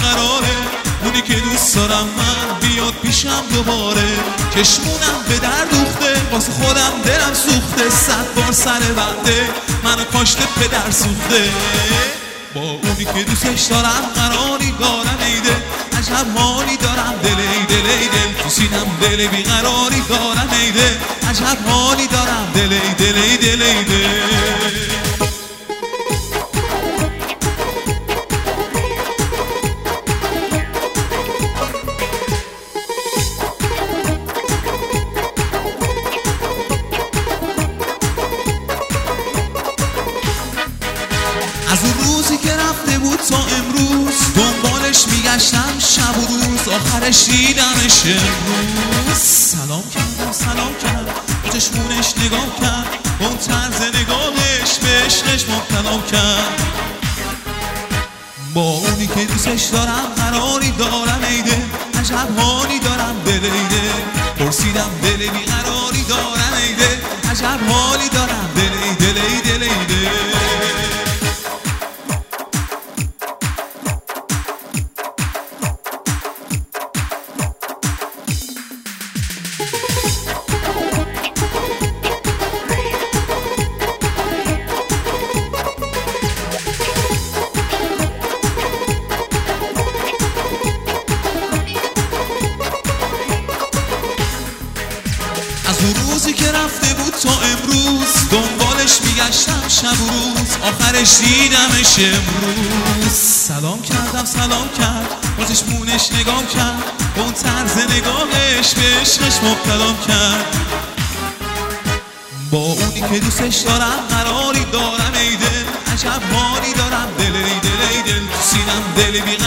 قراره اونی که دوست دارم من بیاد پیشم دوباره. چشمونم به در دوخته واسه خودم دلم سوخته، 100 بار سر بنده منو کاشته پدر سوخته. با اونی که دوستش دارم قراری دارم ایده، عجب حالی دارم دل تو سینم دل بیقراری دارم ایده، عجب حالی دارم دل از اون روزی که رفته بود تا امروز دنبالش میگشتم شب و روز، آخرش دیدمش امروز. سلام کرد چشمونش نگاه کرد، اون طرز نگاهش به عشقش مبتلا کرد. با اونی که دوستش دارم قراری دارم ایده، عجب حالی دارم دل پرسیدم دل بیقراری دارم ایده، عجب حالی دارم دل از اون روزی که رفته بود تا امروز دنبالش میگشتم شب و روز، آخرش دیدمش امروز. سلام کرد با چشمونش نگاه کرد، اون طرز نگاهش به عشقش مبتلا کرد. با اونی که دوستش دارم قراری دارم ایده، عجب حالی دارم دل تو سینم دل